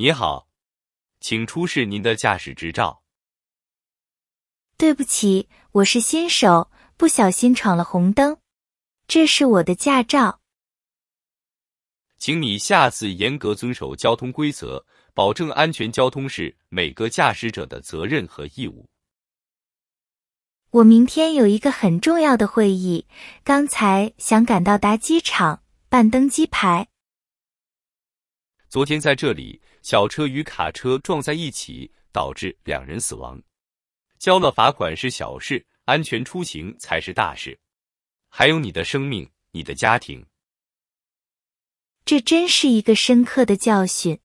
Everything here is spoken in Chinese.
你好，请出示您的驾驶执照。 对不起，我是新手，不小心闯了红灯。这是我的驾照。 请你下次严格遵守交通规则，保证安全交通是每个驾驶者的责任和义务。 我明天有一个很重要的会议，刚才想赶到达机场办登机牌。 昨天在这里，小车与卡车撞在一起，导致2人死亡。交了罚款是小事，安全出行才是大事。还有你的生命，你的家庭。 这真是一个深刻的教训。